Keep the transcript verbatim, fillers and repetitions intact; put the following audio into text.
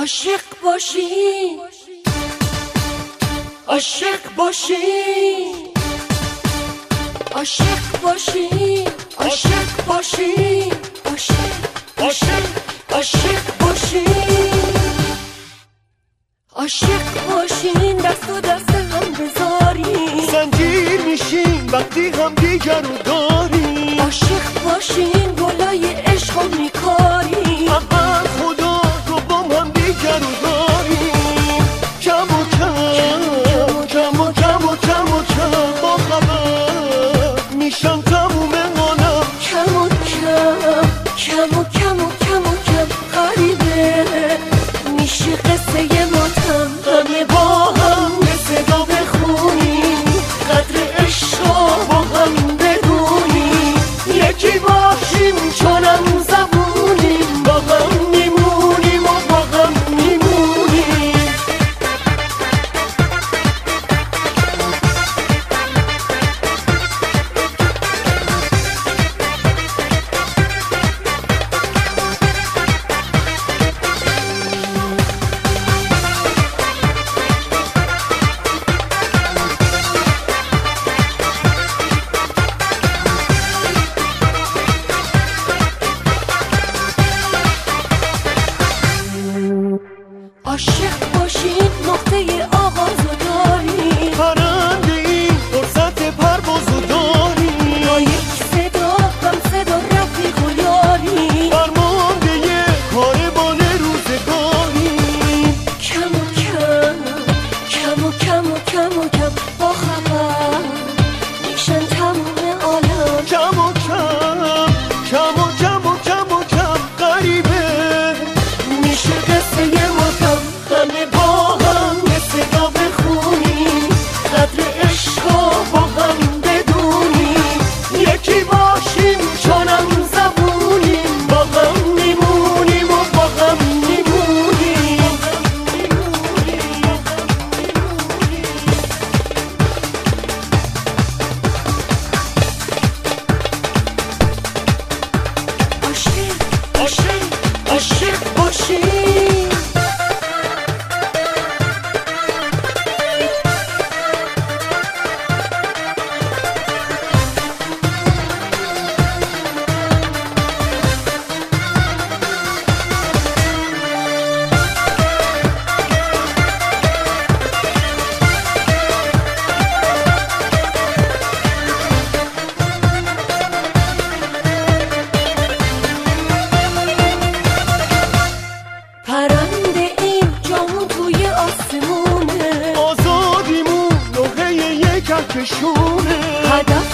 عاشق باشی، عاشق باشی، عاشق باشی، عاشق باشی، عاشق عاشق عاشق باشی، عاشق باشین دست و دست هم بذاری، زنجیر میشین وقتی هم دیگر رو داری، عاشق باشین گلای عشق و میکاری، اول خدا رو بام هم دیگر رو داری، کم و کم کم و کم و کم و کم با خبر میشن تموم عالم، کم و کم کم و کم و کم و کم غریبه میشه قصه ماتم، همه با هم به صدا بخونیم قدر عشق با هم بدونیم، یکی باشیم چونم زبونیم با هم میمونیم و با هم میمونیم. عاشق باشین نقطه آغازو داری، پرنده این فرصت پروازو داری، با یک صدا هم صدا رفیق و یاری، فرمانده یه کاروان روزگاری، کم و کم کم و کم و کم و کم با خبر میشن تموم عالم، کم و کم کم و کم و کم و کم غریبه میشه قصه ماتم، همه با هم به صدا بخونیم قدر عشق با هم بدونیم، یکی باشیم چونم زبونیم با هم میمونیم و با هم میمونیم. عاشق عاشق عاشق باشی، پرنده این جامون توی آسمونه، آزادیمون لوحه یک کهکشونه، هدف